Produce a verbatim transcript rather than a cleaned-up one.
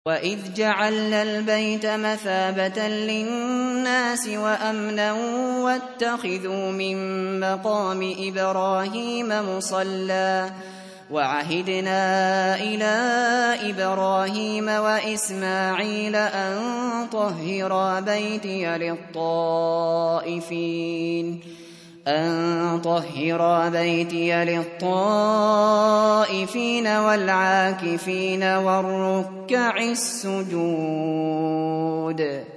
وَإِذْ جَعَلْنَا الْبَيْتَ مَثَابَةً لِّلنَّاسِ وَأَمْنًا وَاتَّخِذُوا مِن مَّقَامِ إِبْرَاهِيمَ مُصَلًّى وَعَهِدْنَا إِلَىٰ إِبْرَاهِيمَ وَإِسْمَاعِيلَ أَن طَهِّرَا بَيْتِيَ لِلطَّائِفِينَ أن طهر بيتي للطائفين والعاكفين والركع السجود.